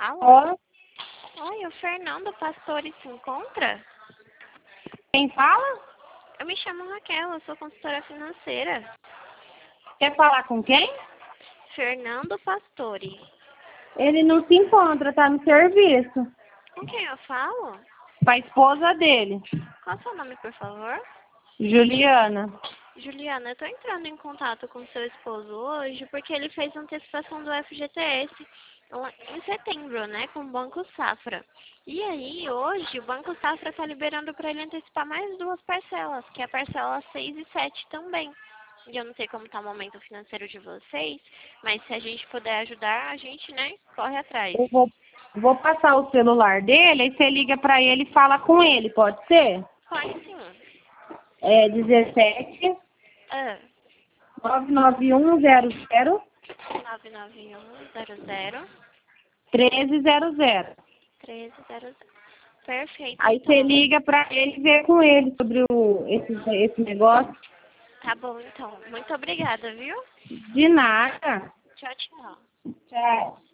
Alô? Ó, Oi, o Fernando Pastore se encontra? quem fala? Eu me chamo Raquel, eu sou consultora financeira. Quer falar com quem? Fernando Pastore. Ele não se encontra, tá no serviço. Com quem eu falo? Com a esposa dele, Qual é o seu nome, por favor? Juliana. Juliana, eu tô entrando em contato com seu esposo hoje porque ele fez antecipação do FGTS em setembro, né, com o Banco Safra. E aí, hoje, o Banco Safra tá liberando para ele antecipar mais duas parcelas, que é a parcela 6 e 7 também. E eu não sei como tá o momento financeiro de vocês, mas se a gente puder ajudar, a gente, né, corre atrás. Eu vou passar o celular dele, aí você liga pra ele e fala com ele, pode ser? Pode sim. É 17 Ah, 99100 99100 1300. 1300. Perfeito, Aí você então. liga pra ele e vê com ele sobre esse negócio. Tá bom, então. Muito obrigada, viu? De nada. Tchau, tchau. Tchau.